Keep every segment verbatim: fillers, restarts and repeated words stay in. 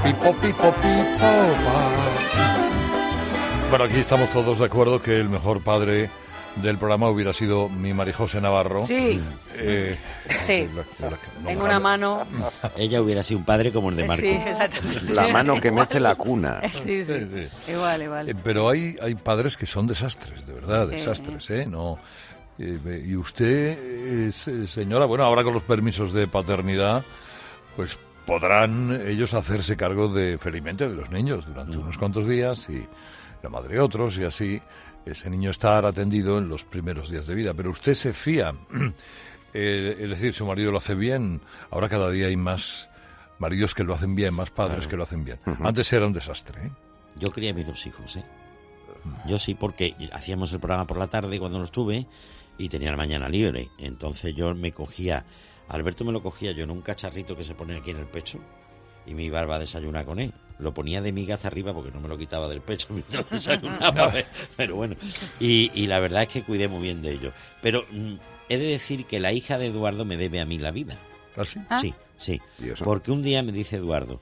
pipo, pipo, pipo, pa. Bueno, aquí estamos todos de acuerdo que el mejor padre del programa hubiera sido mi Marijose Navarro. Sí. Eh, sí. La, la, no en una mano. Ella hubiera sido un padre como el de Marco. Sí, exactamente. La mano que mece la cuna. Sí, sí. Sí, sí. Igual, igual. Eh, pero hay, hay padres que son desastres, de verdad, Sí. desastres, ¿eh? No, eh, y usted, eh, señora, bueno, ahora con los permisos de paternidad, pues podrán ellos hacerse cargo de, felizmente, de los niños durante mm. unos cuantos días y la madre otros y así ese niño estar atendido en los primeros días de vida. Pero usted se fía, eh, es decir, su marido lo hace bien. Ahora cada día hay más maridos que lo hacen bien, más padres claro. que lo hacen bien. Uh-huh. Antes era un desastre, ¿eh? Yo crié a mis dos hijos, ¿eh? Yo sí, porque hacíamos el programa por la tarde cuando los tuve y tenía la mañana libre. Entonces yo me cogía, Alberto me lo cogía yo en un cacharrito que se pone aquí en el pecho y me iba a desayunar con él. Lo ponía de miga hasta arriba porque no me lo quitaba del pecho mientras desayunaba. Pero bueno, y, y la verdad es que cuidé muy bien de ellos. Pero mm, he de decir que la hija de Eduardo me debe a mí la vida. ¿Ah, sí? Sí, sí. Porque un día me dice Eduardo,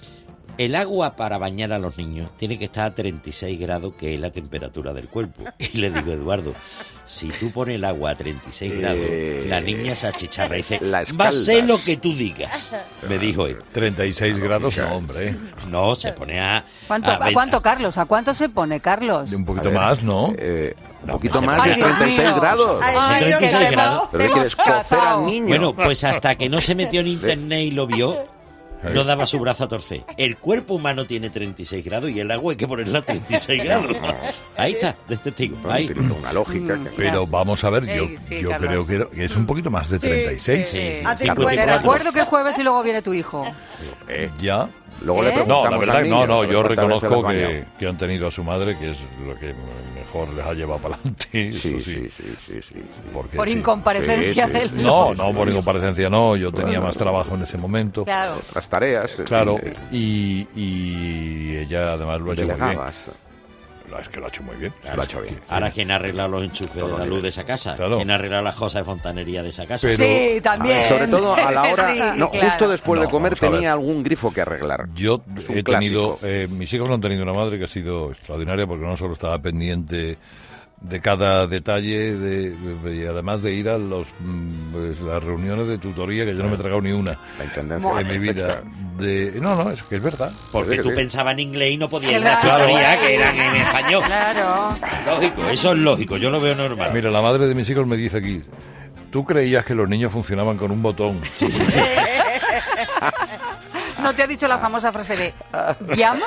el agua para bañar a los niños tiene que estar a treinta y seis grados, que es la temperatura del cuerpo. Y le digo, Eduardo, si tú pones el agua a treinta y seis grados, eh, la niña se achicharra y dice, va a ser lo que tú digas. Me dijo él. treinta y seis grados, no, hombre. No, se pone a... ¿Cuánto, a, ¿a cuánto, Carlos? ¿A cuánto se pone, Carlos? Un poquito más, ¿no? Eh, un no, poquito no, más de treinta y seis grados. Ay, ay, treinta y seis grados. Pero ¿qué quieres, cocer al niño? Bueno, pues hasta que no se metió en internet y lo vio, no daba su brazo a torcer. El cuerpo humano tiene treinta y seis grados y el agua hay que ponerla a treinta y seis grados. Ahí está, de testigo. Ahí. Tiene una lógica. Que... Pero vamos a ver, yo, sí, sí, yo creo que es un poquito más de treinta y seis. Sí, sí, sí. Sí, sí. Te recuerdo que es jueves y luego viene tu hijo. Eh, ya. Luego ¿Eh? le No, la verdad, niño, no, no, yo reconozco que, que, que han tenido a su madre, que es lo que mejor les ha llevado para adelante. Sí, sí, sí, sí, sí, sí. Porque, por sí. incomparecencia sí, sí. del... No, no, por incomparecencia no, yo tenía bueno, más trabajo en ese momento. Claro. Las tareas. Claro, sí. y, y ella además lo ha hecho muy bien. No, es que lo ha hecho muy bien. Claro, lo ha hecho bien. Ahora, ¿quién ha arreglado los enchufes de la luz de esa casa? Claro. ¿Quién ha arreglado las cosas de fontanería de esa casa? Pero, sí, también. Sobre todo a la hora... sí, no, claro. Justo después no, de comer tenía ver. algún grifo que arreglar. Yo he tenido... clásico. Eh, mis hijos no han tenido una madre que ha sido extraordinaria porque no solo estaba pendiente de cada detalle de, de, y además de ir a los pues, las reuniones de tutoría, que yo no me he tragado ni una la intendencia en mi vida. De, no, no, es que es verdad. Porque sí, tú sí. pensabas en inglés y no podías ir Claro. a la tutoría, que eran en español. Claro. Lógico, eso es lógico, yo lo veo normal. Mira, la madre de mis hijos me dice aquí, ¿tú creías que los niños funcionaban con un botón? Sí. ¿No te ha dicho la famosa frase de ¿llamo?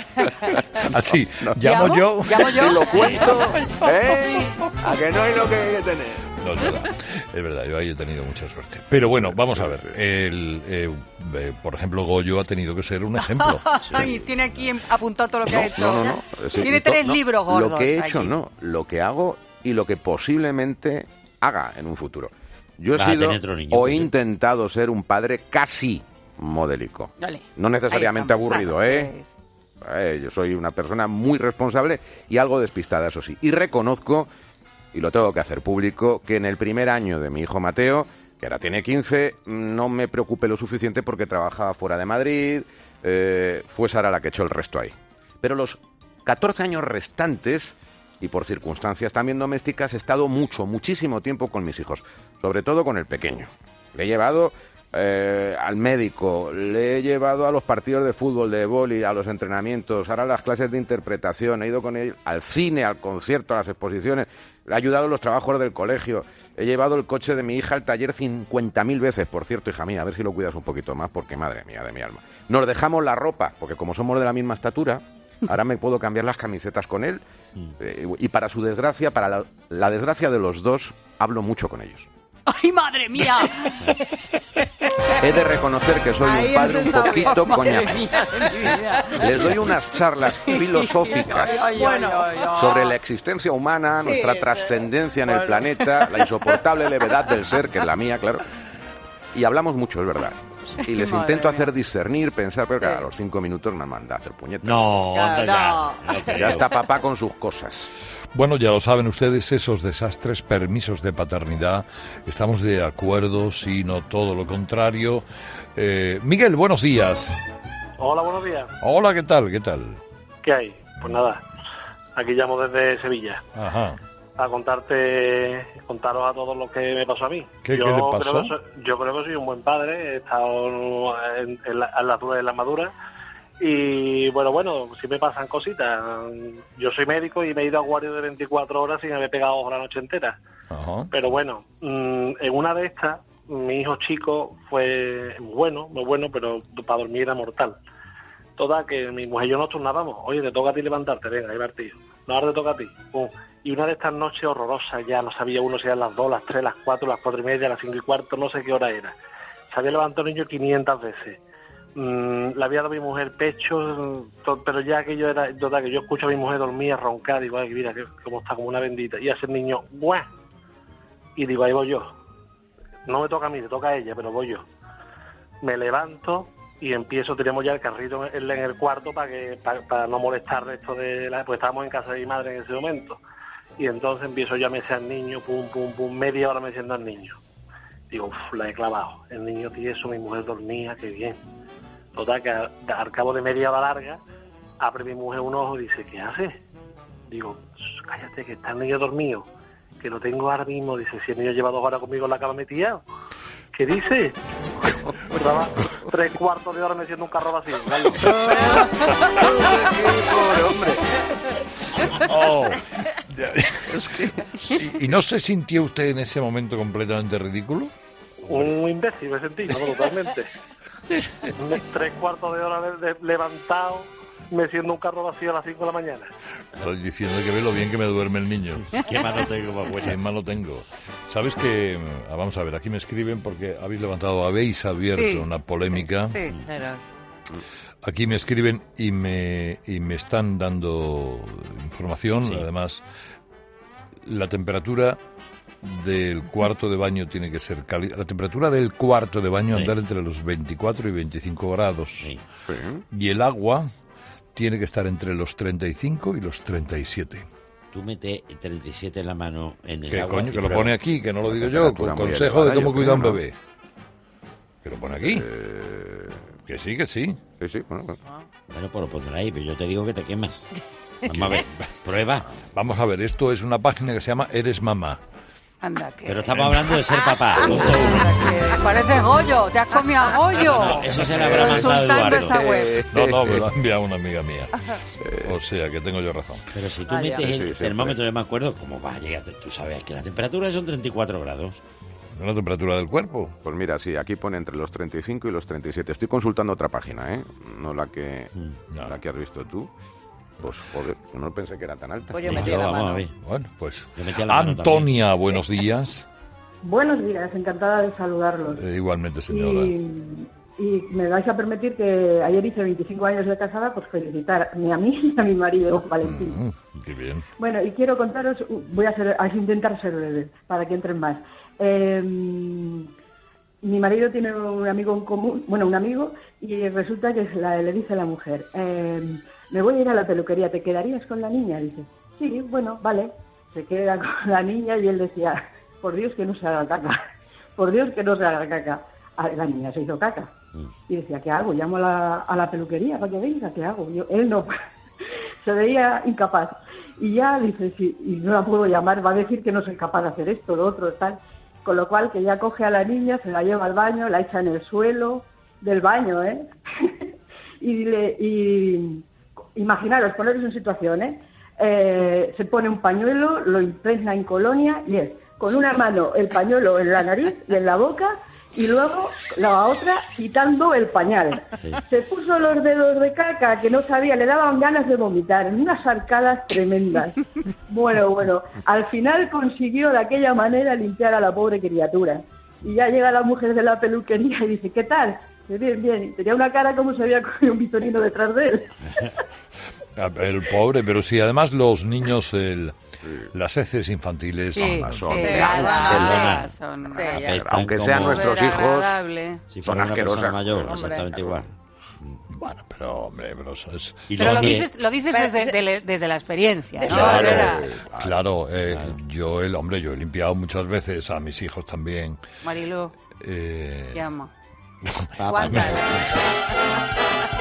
Así, ¿llamo, ¿Llamo? yo? ¿Llamo yo? Te lo cuento, ¿eh? A que no hay lo que hay que tener. No, es verdad, es verdad, yo ahí he tenido mucha suerte. Pero bueno, vamos a ver, el, eh, eh, por ejemplo, Goyo ha tenido que ser un ejemplo. Ay, tiene aquí apuntado todo lo que No, ha hecho. no, no, no. Sí, Tiene to- tres no, libros gordos. Lo que he hecho, allí. no. Lo que hago y lo que posiblemente haga en un futuro. Yo he Vas a sido tener otro niño, o he porque- intentado ser un padre casi modélico. Dale. No necesariamente Ahí estamos, aburrido, claro, ¿eh? Eh, Yo soy una persona muy responsable y algo despistada, eso sí. Y reconozco, y lo tengo que hacer público, que en el primer año de mi hijo Mateo, que ahora tiene quince, no me preocupé lo suficiente porque trabajaba fuera de Madrid, eh, fue Sara la que echó el resto ahí. Pero los catorce años restantes, y por circunstancias también domésticas, he estado mucho, muchísimo tiempo con mis hijos, sobre todo con el pequeño. Le he llevado eh, al médico, le he llevado a los partidos de fútbol, de vóley, a los entrenamientos, ahora a las clases de interpretación, he ido con él al cine, al concierto, a las exposiciones, le he ayudado en los trabajos del colegio, he llevado el coche de mi hija al taller cincuenta mil veces, por cierto, hija mía, a ver si lo cuidas un poquito más, porque madre mía de mi alma. Nos dejamos la ropa, porque como somos de la misma estatura, ahora me puedo cambiar las camisetas con él, eh, y para su desgracia, para la, la desgracia de los dos, hablo mucho con ellos. ¡Ay, madre mía! He de reconocer que soy Ahí un padre un empezamos. poquito Madre coñazo. mía de mi vida. Les doy unas charlas filosóficas Ay, ay, Bueno, ay, ay. sobre la existencia humana, Sí, nuestra sí. trascendencia en el Bueno. planeta, la insoportable levedad del ser, que es la mía, claro. Y hablamos mucho, es verdad. Y les Madre intento mía. hacer discernir, pensar, pero claro, a los cinco minutos me manda a hacer puñetas. No, anda ya. No. No creo. Ya está papá con sus cosas. Bueno, ya lo saben ustedes, esos desastres, permisos de paternidad, estamos de acuerdo, si no todo lo contrario. Eh, Miguel, buenos días. Hola, buenos días. Hola, ¿qué tal? ¿Qué tal? ¿Qué hay? Pues nada, aquí llamo desde Sevilla Ajá. a contarte, contaros a todos lo que me pasó a mí. ¿Qué, yo ¿qué le creo pasó? que soy, yo creo que soy un buen padre, he estado en, en la, en la altura de la madura y bueno, bueno, sí me pasan cositas. Yo soy médico y me he ido a guardia de veinticuatro horas sin haber pegado ojo la noche entera. Ajá. Pero bueno, en una de estas, mi hijo chico fue muy bueno, muy bueno, pero para dormir era mortal. Toda que mi mujer y yo nos turnábamos. Oye, te toca a ti levantarte, venga, ahí va el tío. No, ahora te toca a ti. Pum. Y una de estas noches horrorosas, ya no sabía uno si eran las dos, las tres, las cuatro, las cuatro y media, las cinco y cuarto, no sé qué hora era. Se había levantado el niño quinientas veces. Mm, le había dado a mi mujer pecho, to, pero ya aquello era, toda que yo escucho a mi mujer dormir, roncar, digo, ay, mira, que, como está como una bendita. Y hace el niño, ¡buah! Y digo, ahí voy yo. No me toca a mí, le toca a ella, pero voy yo. Me levanto y empiezo, tenemos ya el carrito en, en el cuarto para que para, para no molestar esto de la... Pues estábamos en casa de mi madre en ese momento. Y entonces empiezo yo a mecer al niño, pum, pum, pum, media hora meciendo al niño. Digo, uff, la he clavado. El niño tieso, mi mujer dormía, qué bien. Total, que al, al cabo de media hora larga, abre mi mujer un ojo y dice, ¿qué hace? Digo, cállate, que está el niño dormido, que lo tengo ahora mismo. Dice, si el niño lleva dos horas conmigo en la cama metido. ¿Qué dice? Estaba tres cuartos de hora metiendo un carro vacío. Pobre hombre. Oh. ¿Y, ¿Y no se sintió usted en ese momento completamente ridículo? Un imbécil me sentí, ¿no? Totalmente. Tres cuartos de hora de, de, levantado, meciendo un carro vacío a las cinco de la mañana. Ahora diciendo que ve lo bien que me duerme el niño. Qué malo tengo, más buena. Qué malo tengo. ¿Sabes que ah, vamos a ver, aquí me escriben porque habéis levantado, habéis abierto Sí. una polémica. Sí, pero... Aquí me escriben y me, y me están dando información. Sí. Además, la temperatura del cuarto de baño tiene que ser cálida. La temperatura del cuarto de baño Sí. andar entre los veinticuatro y veinticinco grados. Sí. Sí. Y el agua tiene que estar entre los treinta y cinco y los treinta y siete. Tú metes treinta y siete en la mano en el ¿Qué agua. coño? y Que lo prueba. pone aquí, que no lo La digo yo, temperatura con muy consejo de elevada, cómo yo cuidar un creo, ¿no? bebé. Que lo pone aquí. Eh, Que sí, que sí. sí, sí, bueno, bueno. Bueno, pues lo pondrá ahí, pero yo te digo que te quemas. Vamos a ver, prueba. Vamos a ver, esto es una página que se llama Eres Mamá. Anda, que... Pero estamos hablando de ser papá. punto uno. Anda, que parece Goyo, te has comido a Goyo. No, eso se le habrá mandado Insultando Eduardo. esa web. No, no, me lo ha enviado una amiga mía. O sea, que tengo yo razón. Pero si tú Vaya. metes Sí, el sí, termómetro, yo me acuerdo, ¿cómo va a llegar? Tú sabes que la temperatura son treinta y cuatro grados. ¿No es la temperatura del cuerpo? Pues mira, sí, aquí pone entre los treinta y cinco y los treinta y siete. Estoy consultando otra página, ¿eh? No la que, No. la que has visto tú. Pues joder, yo no pensé que era tan alta. Pues yo Venga, metí la vamos a mano. ver. Bueno, pues... Yo metía la mano Antonia, buenos días. Buenos días, encantada de saludarlos. Eh, igualmente, señora. Y, y me vais a permitir que ayer hice veinticinco años de casada, pues felicitar ni a mí ni a mi marido, Valentín. Mm, qué bien. Bueno, y quiero contaros, voy a, ser, a intentar ser breve, para que entren más. Eh, mi marido tiene un amigo en común, bueno, un amigo, y resulta que la, le dice a la mujer, eh, me voy a ir a la peluquería, ¿te quedarías con la niña? Dice, sí, bueno, vale. Se queda con la niña y él decía, por Dios que no se haga caca, por Dios que no se haga caca. A la niña se hizo caca. Y decía, ¿qué hago? Llamo a la, a la peluquería para que venga, ¿qué hago? Yo, él no, se veía incapaz. Y ya dice, sí, y no la puedo llamar, va a decir que no soy capaz de hacer esto, lo otro, tal. Con lo cual que ya coge a la niña, se la lleva al baño, la echa en el suelo del baño, ¿eh? y dile, y imaginaros, poneros en situación, ¿eh? Eh, se pone un pañuelo, lo impregna en colonia y es con una mano el pañuelo en la nariz y en la boca y luego la otra quitando el pañal. Sí. Se puso los dedos de caca que no sabía, le daban ganas de vomitar, en unas arcadas tremendas. Bueno, bueno, al final consiguió de aquella manera limpiar a la pobre criatura. Y ya llega la mujer de la peluquería y dice, ¿qué tal? Dice, bien, bien. Y tenía una cara como si había cogido un vitorino detrás de él. El pobre, pero sí, además los niños, el, las heces infantiles Sí, son... son- sí, de- ah, perdona. son- sí, ya. Apestan Aunque como- sean nuestros Súper hijos, agradable. Si son fuera una persona asquerosas. mayor, Hombre. exactamente igual. Bueno, pero hombre, pero eso es... Y Pero los lo nie- dices, lo dices desde, de- desde la experiencia, ¿no? Claro, Era- claro, eh, yo el hombre, yo he limpiado muchas veces a mis hijos también. Marilú, Eh, llama. Papá, ¿Cuántas?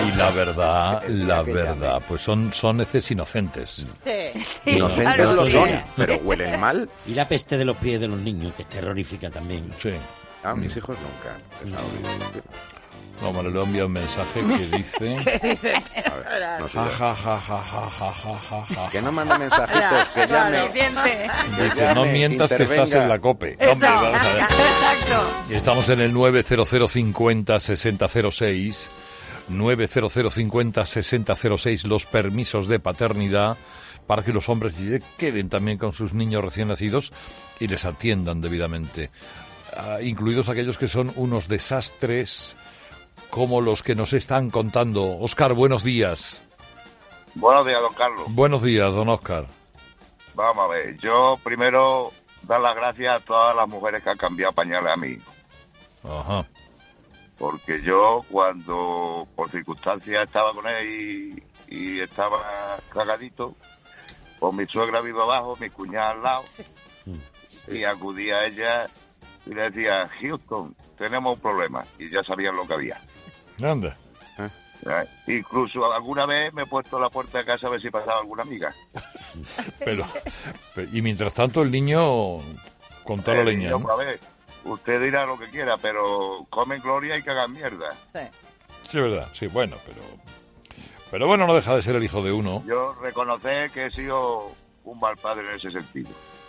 Y la verdad, la verdad, pues son, son heces inocentes. Sí, Inocentes claro. lo son, pero huelen mal. Y la peste de los pies de los niños, que es terrorífica también. Sí. Ah, mis hijos nunca. Eso, No, Mariló envía un mensaje que dice... a ver, no sé Ja, yo. ja, ja, ja, ja, ja, ja, ja, ja. Que no mande mensajitos, que llame. Suficiente. Dice, no llame, mientas que intervenga. estás en la COPE. No, hombre, Eso. vamos a ver. Exacto. Y estamos en el nueve cero cero cincuenta sesenta cero seis, nueve cero cero cincuenta sesenta cero seis, los permisos de paternidad para que los hombres se queden también con sus niños recién nacidos y les atiendan debidamente, ah, incluidos aquellos que son unos desastres como los que nos están contando. Óscar, buenos días. Buenos días, don Carlos. Buenos días, don Óscar. Vamos a ver, yo primero dar las gracias a todas las mujeres que han cambiado pañales a mí. Ajá. Porque yo cuando por circunstancias estaba con él y, y estaba cagadito, pues mi suegra vive abajo, mi cuñada al lado, y acudía a ella y le decía, Houston, tenemos un problema, y ya sabían lo que había. Anda. ¿Eh? Incluso alguna vez me he puesto a la puerta de casa a ver si pasaba alguna amiga. Pero, pero- y mientras tanto el niño con toda la Eh, leña, yo, ¿no? a ver, usted dirá lo que quiera, pero comen gloria y cagan mierda. Sí, es verdad, sí, bueno, pero... Pero bueno, no deja de ser el hijo de uno. Yo reconocer que he sido un mal padre en ese sentido.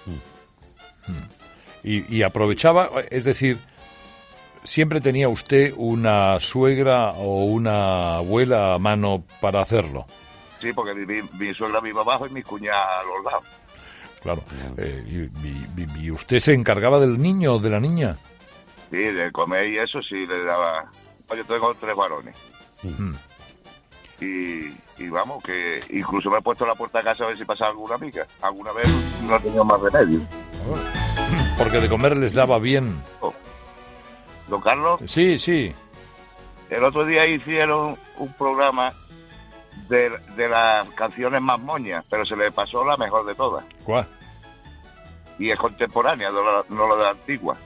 Y, y aprovechaba, es decir, siempre tenía usted una suegra o una abuela a mano para hacerlo. Sí, porque mi, mi, mi suegra vive abajo y mi cuñada a los lados. Claro. Eh, y, y- y- y usted se encargaba del niño o de la niña? Sí, de comer y eso sí le daba... Yo tengo tres varones. Ujú. Y, y vamos, que incluso me he puesto a la puerta de casa a ver si pasaba alguna amiga. Alguna vez no he tenido más remedio. Porque de comer les daba bien. Don Carlos, Sí, sí. el otro día hicieron un programa de, de las canciones más moñas, pero se le pasó la mejor de todas. ¿Cuál? Y es contemporánea, no la, no la de la antigua.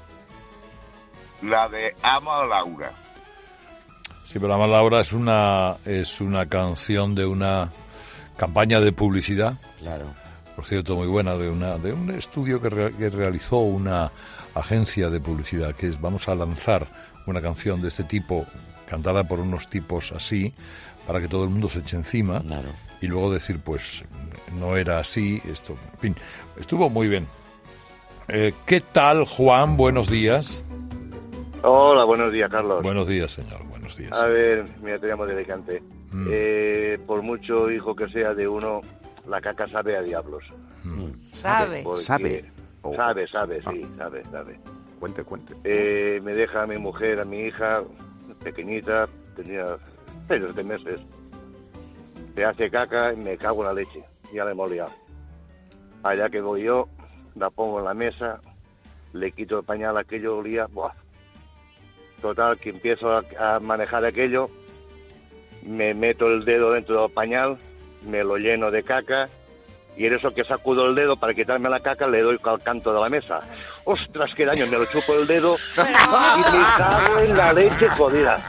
La de Amo a Laura. Sí, pero además Laura es una, es una canción de una campaña de publicidad, Claro. por cierto, muy buena, de una de un estudio que, re- que realizó una agencia de publicidad, que es vamos a lanzar una canción de este tipo, cantada por unos tipos así, para que todo el mundo se eche encima, Claro. y luego decir, pues, no era así, esto, en fin, estuvo muy bien. Eh, ¿Qué tal, Juan? Buenos días. Hola, buenos días, Carlos. Buenos días, señor, buenos días. A ver, mira, te llamo de Alicante. Mm. Eh, por mucho hijo que sea de uno, la caca sabe a diablos. Sabe. Porque- ¿Sabe? Oh. Sabe, sabe, sí, Ah. sabe, sabe. Cuente, cuente. Eh, me deja a mi mujer, a mi hija, pequeñita, tenía seis de meses. Se hace caca y me cago en la leche. Ya le hemos liado. Allá que voy yo, la pongo en la mesa, le quito el pañal a aquello, olía, ¡buah! Total, que empiezo a, a manejar aquello, me meto el dedo dentro del pañal, me lo lleno de caca, y en eso que sacudo el dedo para quitarme la caca, le doy al canto de la mesa. ¡Ostras, qué daño! Me lo chupo el dedo y me cago en la leche jodida.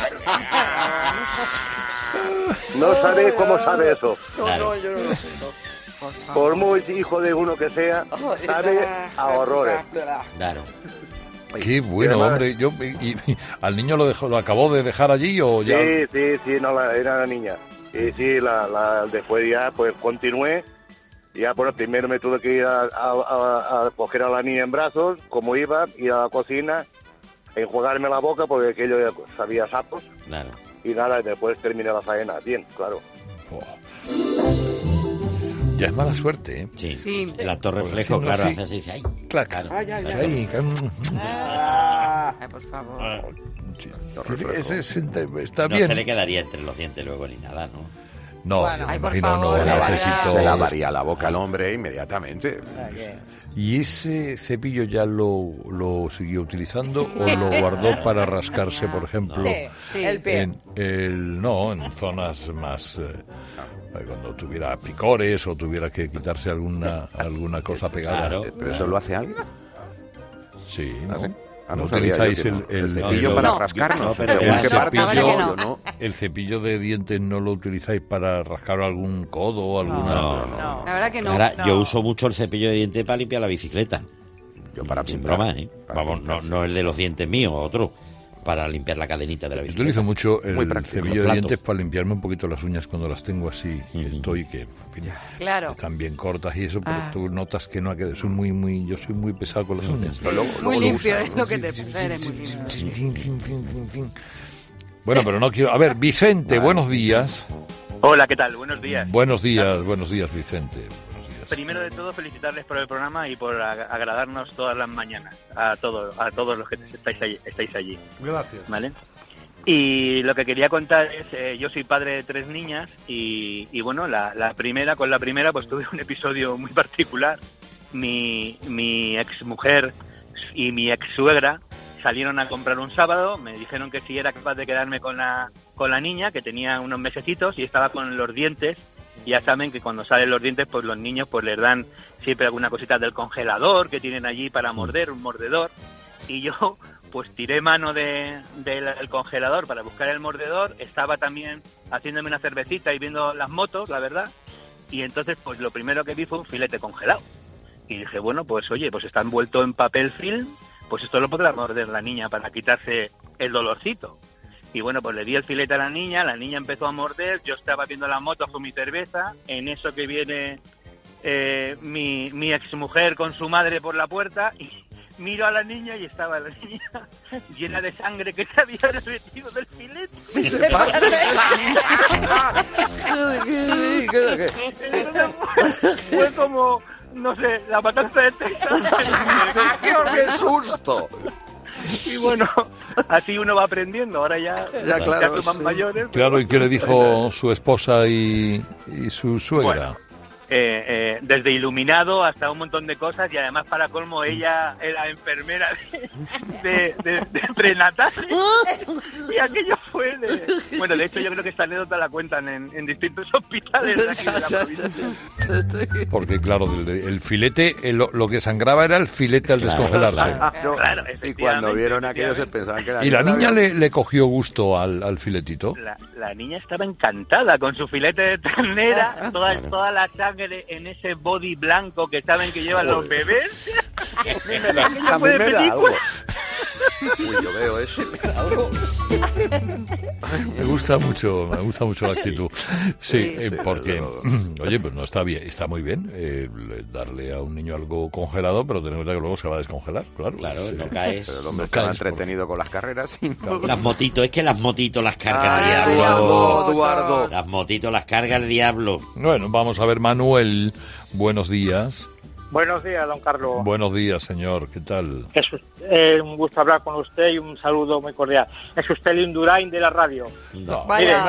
No sabe cómo sabe eso. Claro. Por muy hijo de uno que sea, sabe a horrores. Claro. Qué bueno, además- hombre. Yo, y, y- ¿Al niño lo dejó, lo acabó de dejar allí o ya? Sí, sí, sí, no, la, era la niña. Y sí, la, la, después ya pues continué. Ya por el primero me tuve que ir a, a- a- a coger a la niña en brazos, como iba, ir a la cocina, enjuagarme la boca porque aquello ya sabía sapos. Claro. Y nada, y después terminé la faena. Bien, claro. Oh. Ya es mala suerte, ¿eh? Sí. Sí. El actor Pues reflejo, haciendo claro, así. hace así, dice, ay. Clac. Claro. Ahí, mm, Ay, por favor. sí. Ese- ese- está No bien. se le quedaría entre los dientes luego ni nada, ¿no? No, Bueno, yo me ay, por imagino, favor, no, la necesito... verdad. Se lavaría la boca al hombre inmediatamente. ¿Y ese cepillo ya lo, lo siguió utilizando o lo guardó para rascarse, por ejemplo, Sí. El pie. en el no, en zonas más eh, cuando tuviera picores o tuviera que quitarse alguna alguna cosa pegada? Claro. ¿Pero eso lo hace alguien? Sí, ¿Ah, ¿no? sí? Ah, ¿No no sabía utilizáis yo que el, no. el, El cepillo el- para no, rascarnos? no, pero ¿Según el qué parte cepillo- del no. hoyo, no? el cepillo de dientes no lo utilizáis para rascar algún codo o alguna... No, No, la verdad que no. Ahora, no. yo uso mucho el cepillo de dientes para limpiar la bicicleta. Yo para Sin pintar. broma, ¿eh? Para Vamos, no, pintar, no el de los dientes míos, otro. Para limpiar la cadenita de la Yo bicicleta. utilizo mucho el Muy práctico. cepillo Los de platos. dientes para limpiarme un poquito las uñas cuando las tengo así. Ujú. Estoy que en fin, Claro. están bien cortas y eso, pero Ah. tú notas que no ha quedado. Soy muy, muy, yo soy muy pesado con las uñas. Pero luego- Muy luego lo limpio, usan, es ¿no? lo que te pasa, eres muy limpio. Fin, fin, fin, fin, fin. Bueno, pero no quiero... A ver, Vicente, buenos días. Hola, ¿qué tal? Buenos días. Buenos días, buenos días, Vicente. Buenos días. Primero de todo, felicitarles por el programa y por ag- agradarnos todas las mañanas a todos, a todos los que estáis allí. Estáis allí Gracias. ¿vale? Y lo que quería contar es, eh, yo soy padre de tres niñas y, y bueno, la, la primera, con la primera pues tuve un episodio muy particular. Mi, mi ex mujer y mi ex suegra salieron a comprar un sábado, me dijeron que si era capaz de quedarme con la, con la niña, que tenía unos mesecitos y estaba con los dientes. Ya saben que cuando salen los dientes, pues los niños pues les dan siempre alguna cosita del congelador que tienen allí para morder, un mordedor. Y yo pues tiré mano de, del del congelador para buscar el mordedor, estaba también haciéndome una cervecita y viendo las motos, la verdad, y entonces pues lo primero que vi fue un filete congelado. Y dije, bueno, pues oye, pues está envuelto en papel film, pues esto lo podrá morder la niña para quitarse el dolorcito. Y bueno, pues le di el filete a la niña, la niña empezó a morder, yo estaba viendo las motos con mi cerveza, en eso que viene eh, mi, mi exmujer con su madre por la puerta y miro a la niña y estaba la niña llena de sangre que se había derretido del filete. Fue como, no sé, la matanza de Texas. ¡Qué susto! Y bueno, así uno va aprendiendo, ahora ya, Ya, claro, son más sí. mayores. Claro, ¿y qué le dijo su esposa y, y su suegra? Bueno, eh, eh, desde iluminado hasta un montón de cosas y además para colmo ella era enfermera de, de, de, de prenatal y aquello fue de... Bueno, de hecho yo creo que esta anécdota la cuentan en, en distintos hospitales de aquí de la provincia. Porque claro, el, el filete, el- lo, lo que sangraba era el filete al Claro, descongelarse. Claro, claro, Y efectivamente, cuando vieron aquello se efectivamente. pensaban que era... ¿Y la niña le, le cogió gusto al, al filetito? La, la niña estaba encantada con su filete de ternera, toda, Claro. toda la sangre en ese body blanco que saben que llevan los bebés. A mí me da algo. Uy, yo veo eso. Me gusta mucho, me gusta mucho la actitud. Sí, eh, sí, porque, desde luego. oye, pues no está bien, está muy bien eh, le- darle a un niño algo congelado, pero tener en cuenta que luego se va a descongelar, claro. Claro, Sí. no caes. Pero el hombre No estaba caes, entretenido con las carreras. Y no... Las motitos, es que las motitos las carga el Ay, diablo. Eduardo, Eduardo. Las motitos las carga el diablo. Bueno, vamos a ver, Manuel, buenos días. Buenos días, don Carlos. Buenos días, señor, ¿qué tal? Es eh, un gusto hablar con usted y un saludo muy cordial. Es usted el Indurain de la radio. No. Vaya,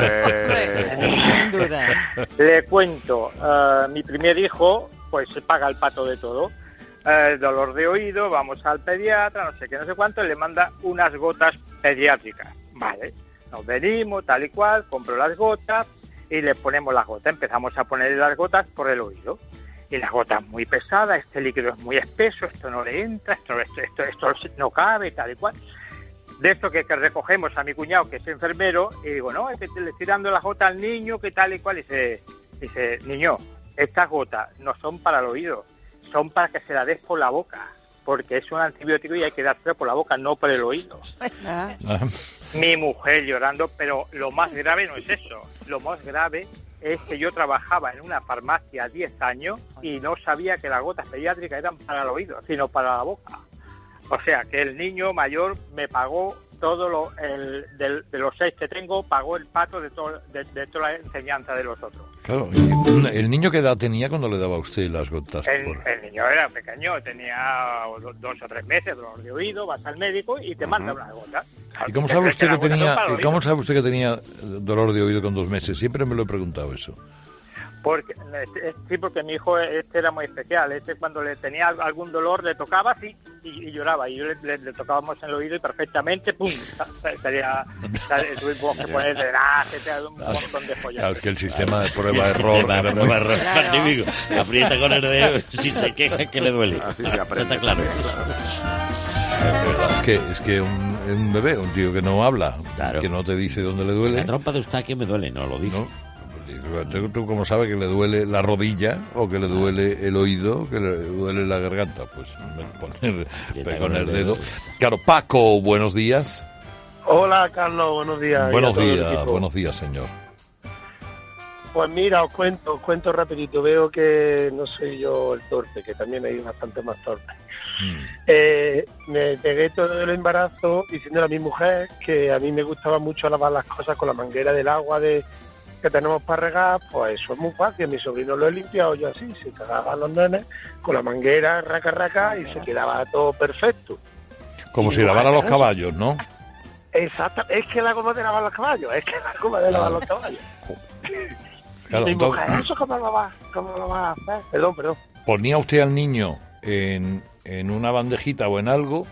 Mire, sin duda. Le cuento, eh, mi primer hijo, pues se paga el pato de todo. Eh, dolor de oído, vamos al pediatra, no sé qué, no sé cuánto, y le manda unas gotas pediátricas. Vale, nos venimos, tal y cual, compro las gotas y le ponemos las gotas. Empezamos a ponerle las gotas por el oído. Y las gotas muy pesadas, este líquido es muy espeso, esto no le entra, esto, esto, esto, esto no cabe, tal y cual. De esto que, que recogemos a mi cuñado, que es enfermero, y digo, no, es que le estoy dando las gotas al niño, que tal y cual, y dice, dice, niño, estas gotas no son para el oído, son para que se la des por la boca, porque es un antibiótico y hay que dárselo por la boca, no por el oído. Ah, Ah, Mi mujer llorando, pero lo más grave no es eso, lo más grave es que yo trabajaba en una farmacia diez años y no sabía que las gotas pediátricas eran para el oído, sino para la boca. O sea, que el niño mayor me pagó todo lo el, del- de los seis que tengo, pagó el pato de, todo, de, de toda la enseñanza de los otros. claro, y ¿el niño qué edad tenía cuando le daba a usted las gotas? El, por- el niño era pequeño, tenía do- dos o tres meses, dolor de oído, vas al médico y te manda unas gotas. ¿Y cómo sabe usted Las que gotas son tenía, para el y cómo oído. sabe usted que tenía dolor de oído con dos meses? Siempre me lo he preguntado eso. Porque, eh, sí, porque mi hijo este era muy especial. Este cuando le tenía algún dolor le tocaba así y, y lloraba. Y yo le, le- le tocábamos en el oído y perfectamente, ¡pum! Salía, salía, tuvimos que poner drenaje, te un montón de Claro, follas. es que el sistema de El prueba-error... sistema de prueba error Claro. magnífico. Aprieta con el dedo, si se queja que le duele. Así se aprende. Está claro. De verdad, es que, es que un, un bebé, un tío que no habla, Claro. que no te dice dónde le duele. La trompa de Eustaquio me duele, no lo dice. ¿No? ¿Tú, tú cómo sabes que le duele la rodilla o que le duele el oído, que le duele la garganta? Pues poner, Aprieta con el dedo. Claro, Paco, buenos días. Hola, Carlos, buenos días. Buenos Y a todo el días, equipo. buenos días, señor. Pues mira, os cuento, os cuento rapidito. Veo que no soy yo el torpe, que también hay bastante más torpe. Mm. Eh, me pegué todo el embarazo diciéndole a mi mujer que a mí me gustaba mucho lavar las cosas con la manguera del agua de que tenemos para regar. Pues eso es muy fácil. Mi sobrino lo he limpiado yo así, se cagaban los nenes con la manguera, raca, raca, y se quedaba todo perfecto. Como Y si digo, lavara "Ah, los carajo". caballos, ¿no? Exacto, es que la goma de lavar los caballos, es que la goma de lavar los caballos. Claro, mi entonces- mujer, ¿eso cómo lo vas, cómo lo vas a hacer? Perdón, perdón. Ponía usted al niño en, en una bandejita o en algo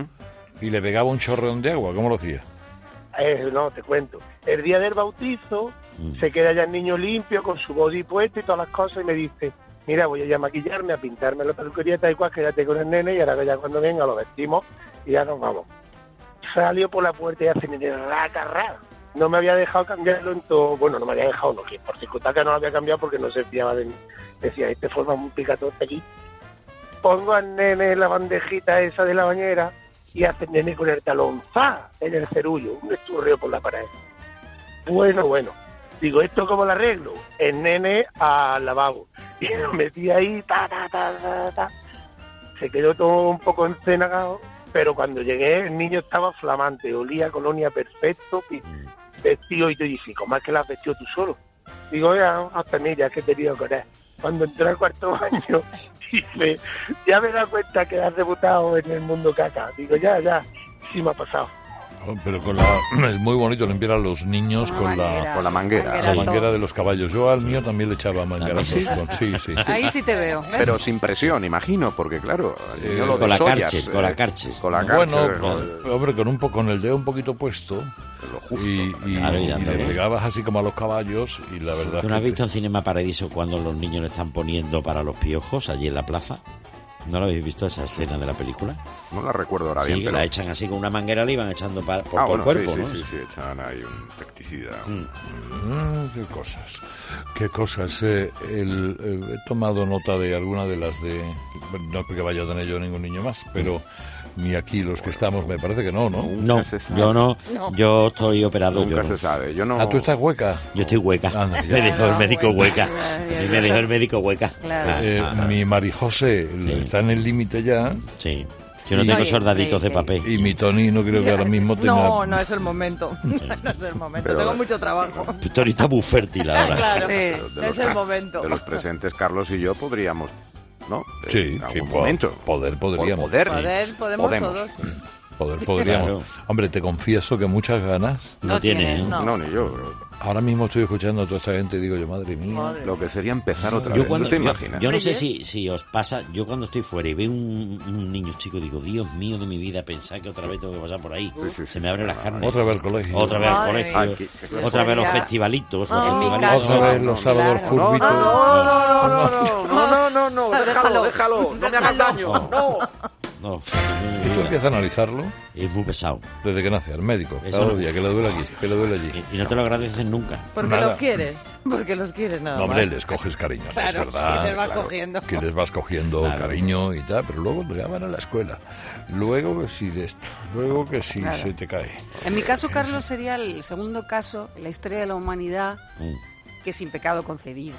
y le pegaba un chorreón de agua. ¿Cómo lo hacía? Eh, no, te cuento. El día del bautizo se queda ya el niño limpio con su body puesto y todas las cosas y me dice, mira, voy a ya maquillarme, a pintarme la peluquería, tal y cual, quédate con el nene y ahora que ya cuando venga lo vestimos y ya nos vamos. Salió por la puerta y hace mi raca, raca. No me había dejado cambiarlo en todo, bueno, no me había dejado, no, que por circunstancias no lo había cambiado porque no se fiaba de mí. Decía, este forma un picatorte aquí. Pongo al nene en la bandejita esa de la bañera y hace el nene con el talón, ¡za!, en el cerullo, un esturreo por la pared. Bueno, bueno, digo, ¿esto cómo lo arreglo? El nene al lavabo. Y lo metí ahí, ta, ta, ta, ta, ta. Se quedó todo un poco encenagado, pero cuando llegué el niño estaba flamante, olía a colonia perfecto, pi- vestido y te dice, ¿cómo es que la has vestido tú solo? Digo, ya, hasta mira, que te digo con él. Cuando entré al cuarto baño, dice, ya me he dado cuenta que has debutado en el mundo caca. Digo, ya, ya, sí me ha pasado. Oh, pero con la es muy bonito limpiar a los niños con la, Con la manguera. la manguera de los caballos. Yo al mío también le echaba mangueras. ¿Sí? con- Sí, sí. Ahí sí te veo. ¿ves? Pero sin presión, imagino, porque claro, al niño Eh, lo con la desollas, Karcher, con eh, la Karcher. Con la Bueno, Karcher, con- hombre, con un po- con el dedo un poquito puesto y, y- Claro, y y dándole. le pegabas así como a los caballos y la verdad ¿Tú no has que- visto en Cinema Paradiso cuando los niños le están poniendo para los piojos allí en la plaza? ¿No lo habéis visto esa escena de la película? No la recuerdo ahora Sí, bien, que pero... la echan así con una manguera, le iban echando pa- por Ah, todo bueno, el cuerpo, sí, ¿no? sí, sí, sí, echan ahí un insecticida. Mm, qué cosas, qué cosas. eh, el- eh, he tomado nota de alguna de las de... No es porque vaya a tener yo ningún niño más, pero ni aquí los que estamos, me parece que no, ¿no? No, yo no, yo estoy operado. Nunca yo no. se sabe. Yo no... Ah, ¿tú estás hueca? Yo estoy hueca. Anda, ya. me dejó el médico hueca. ya, Y me dejó el médico hueca. Claro. Eh, Ah, ah, mi Marijose está en el límite ya. Sí. Yo no Y- tengo Oye, soldaditos sí, de sí. papel. Y mi Tony no creo que ahora mismo tenga... No, no es el momento. No es el momento. Pero- Tengo mucho trabajo. Tony está muy fértil ahora. Claro, Sí. de es los- el momento. De los presentes, Carlos y yo podríamos, ¿no? Eh, Sí, en sí, algún po- momento. poder, podríamos. Poder. Poder, podemos, Podemos. todos. Poder, podríamos. Claro. Hombre, te confieso que muchas ganas. No tiene, ¿eh? No. No, ni yo. pero Ahora mismo estoy escuchando a toda esa gente y digo yo, madre mía. Madre. Lo que sería empezar otra Yo vez. cuando, ¿No te yo, imaginas? yo no sé si, si os pasa, yo cuando estoy fuera y veo un, un niño chico, digo, Dios mío de mi vida, pensar que otra vez tengo que pasar por ahí. Sí, sí, Se sí, me abren sí, las no, carnes. Otra vez al colegio. Otra vez al Madre colegio. mía. Ay, qué- qué clase. Otra vez los Ya. festivalitos. Los Ah, en mi festivalitos. Otra vez los sábados Claro. furbitos. No, no, no, No, no, no, no, no, no, déjalo, Déjalo. déjalo, no me hagas daño, no. No, Es que tú empiezas a analizarlo es muy pesado. desde que nace, al médico. Eso Cada no. día, que le duele aquí, que le duele allí. Y, y no te lo agradecen nunca. Porque Nada. los quieres. Porque los quieres nada No, hombre, más. les coges cariño, Claro, es verdad. sí, les vas claro, cogiendo. Que les vas cogiendo Claro. cariño y tal, pero luego ya van a la escuela. Luego que si de esto, luego que si Claro. se te cae. En mi caso, Carlos, sería el segundo caso en la historia de la humanidad Mm. que sin pecado concebida.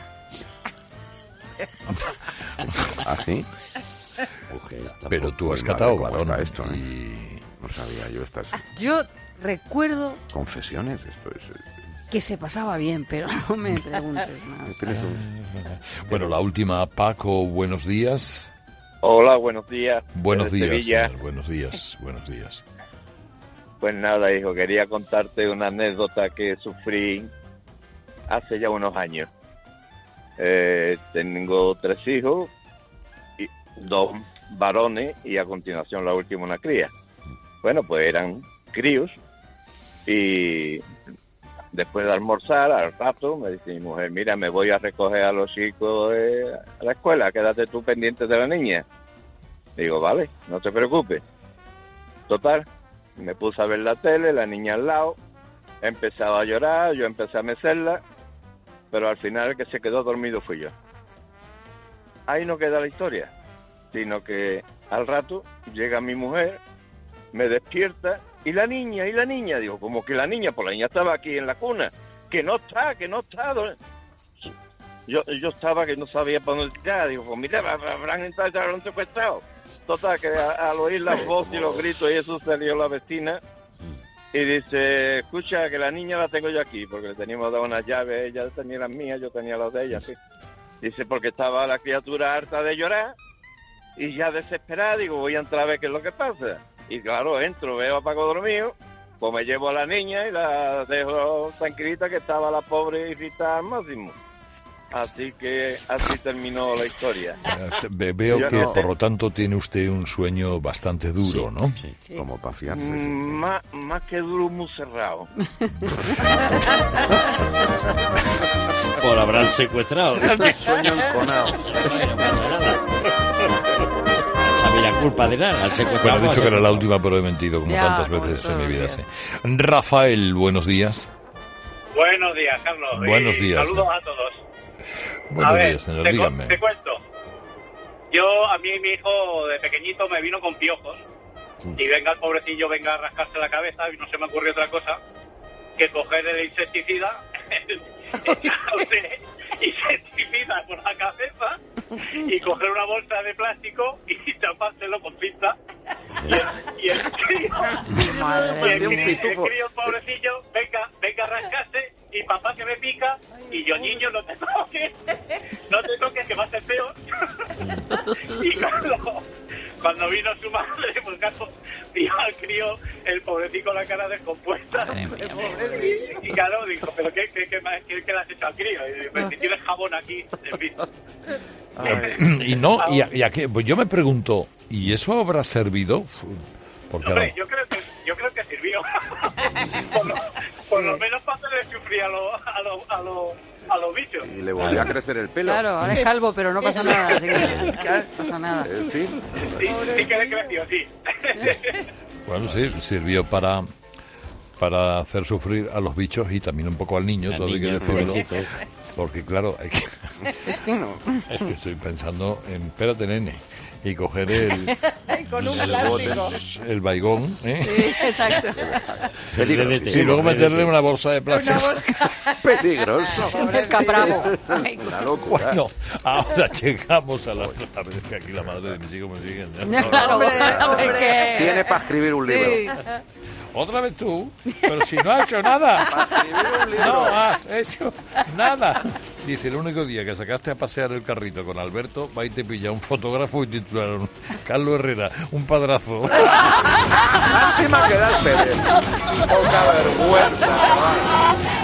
¿Ah, sí? Mujer, está Pero poco- tú has Muy catado madre, ¿cómo varón. está esto, eh? y... No sabía yo estas Yo recuerdo confesiones. Esto es... eh, que se pasaba bien, pero no me preguntes más. tienes un- Bueno, la última, Paco, buenos días. Hola, buenos días. Buenos Desde días, Sevilla. señor, buenos días, buenos días. Pues nada, hijo, quería contarte una anécdota que sufrí hace ya unos años. Eh, tengo tres hijos, y dos varones y a continuación la última una cría. Bueno, pues eran críos y después de almorzar, al rato, me dice mi mujer, mira, me voy a recoger a los chicos eh, a la escuela, quédate tú pendiente de la niña. Digo, vale, no te preocupes. Total, me puse a ver la tele, la niña al lado, empezaba a llorar, yo empecé a mecerla, pero al final el que se quedó dormido fui yo. Ahí no queda la historia, sino que al rato llega mi mujer, me despierta, y la niña, y la niña, digo, como que la niña, pues la niña estaba aquí en la cuna, que no está, que no está. Yo, yo estaba que no sabía para dónde tirar, digo, pues mira, habrán entrado y te habrán secuestrado. Total, que a- al oír las voces y los gritos y eso salió la vecina y dice, escucha, que la niña la tengo yo aquí, porque le teníamos dado unas llaves, ella tenía las mías, yo tenía las de ella, sí. Dice, porque estaba la criatura harta de llorar y ya desesperada, digo, voy a entrar a ver qué es lo que pasa. Y claro, entro, veo a Paco dormido, pues me llevo a la niña y la dejo tranquilita, que estaba la pobre irritada al máximo. Así que así terminó la historia. Eh, ve- Veo Yo que, no- por lo tanto, tiene usted un sueño bastante duro, ¿no? Como para fiarse. Mm, más, más que duro, muy cerrado. Por habrán secuestrado. Sueño enconado. No pasa nada. Échame la culpa de nada. Al secuestrado. Bueno, he dicho que era la secuestrado. última, pero he mentido como Ya, tantas como veces todos en mi los vida. días. Sí. Rafael, buenos días. Buenos días, Carlos. Buenos y días. Saludos a todos. Buenos a ver, días, señor, te, cu- dígame. te cuento. Yo, a mí mi hijo de pequeñito me vino con piojos. Y venga el pobrecillo, venga a rascarse la cabeza y no se me ocurrió otra cosa que coger el insecticida, echarle insecticida por la cabeza y coger una bolsa de plástico y tapárselo con cinta. Y el, y el crío, y el, De un crío, el pitufo. crío, pobrecillo, venga, venga a rascarse y papá que me pica y yo, niño, no te toques, no te toques que va a ser peor. Y cuando, cuando vino su madre, pues claro, vio al crío, el pobrecito con la cara descompuesta. Y, y claro, dijo, pero ¿qué, qué, qué, qué, qué le has hecho al crío? Y dijo, si tienes jabón aquí, en fin. Y no, y a, y a qué- pues yo me pregunto, ¿y eso habrá servido? Porque Hombre, ahora- yo creo que, yo creo que sirvió. por, lo, por lo menos para hacerle sufrir a los a los a los a los bichos. Y le volvió a crecer el pelo. Claro, ahora es calvo, pero no pasa nada. Así que no pasa nada. En fin. Sí, sí que le creció, sí. bueno, sí, sirvió para para hacer sufrir a los bichos y también un poco al niño, Al todo hay que niño, decirlo. pobrecito. Porque claro, hay que- Es que no. es que estoy pensando en, espérate, nene, y coger el, Con un el, plástico. el baigón, ¿eh? Sí, exacto. Rédete, Y luego rédete. meterle una bolsa de plástico. Peligroso. El capravo. Ay, Una locura. Bueno, ahora llegamos a la otra vez que aquí la madre de mis hijos me siguen. ¿no? Claro, Hombre, hombre, hombre. que- Tiene para escribir un libro. Sí. Otra vez tú, pero si no has hecho nada. Para escribir un libro. No has hecho nada. Dice, el único día que sacaste a pasear el carrito con Alberto, va y te pilla un fotógrafo y titularon Carlos Herrera, un padrazo. Lástima que da el Pérez. Poca vergüenza, chaval.